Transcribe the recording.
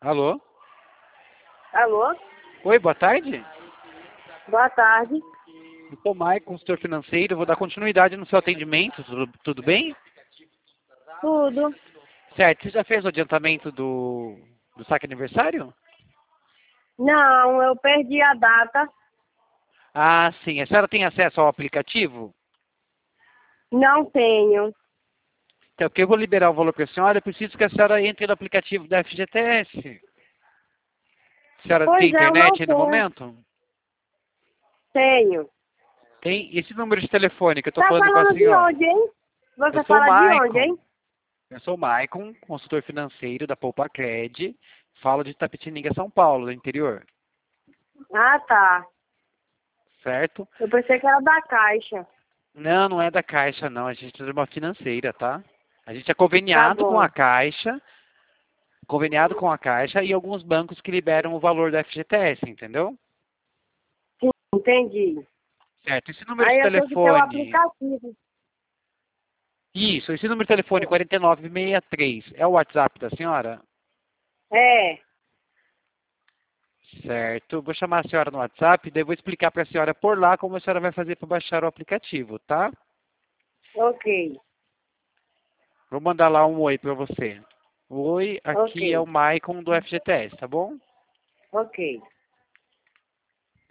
Alô? Alô? Oi, boa tarde. Boa tarde. Eu sou o Maicon, consultor financeiro. Vou dar continuidade no seu atendimento. Tudo bem? Tudo. Certo. Você já fez o adiantamento do saque aniversário? Não, eu perdi a data. Ah, sim. A senhora tem acesso ao aplicativo? Não tenho. Então, porque eu vou liberar o valor para a senhora, eu preciso que a senhora entre no aplicativo da FGTS. A senhora tem Pois é, eu não internet aí no tenho. momento? Tenho. Tem esse número de telefone que eu estou Tá falando com a falando de senhora. onde, hein? Eu Você sou o fala de onde, Maicon. hein? Eu sou o Maicon, consultor financeiro da Poupa Cred. Falo de Itapetininga, São Paulo, do interior. Ah, tá. Certo? Eu pensei que era da Caixa. Não, não é da Caixa, não. A gente é uma financeira, tá? A gente é Tá conveniado bom. com a Caixa e alguns bancos que liberam o valor da FGTS, entendeu? Sim, entendi. Certo. Esse número de Aí eu tenho que ter o telefone, aplicativo. isso, esse número de telefone 4963 é o WhatsApp da senhora? É, Certo. Vou chamar a senhora no WhatsApp, daí vou explicar para a senhora por lá como a senhora vai fazer para baixar o aplicativo, tá? ok. Vou mandar lá um oi para você. Oi, aqui é Ok. o Maicon do FGTS, tá bom? Ok.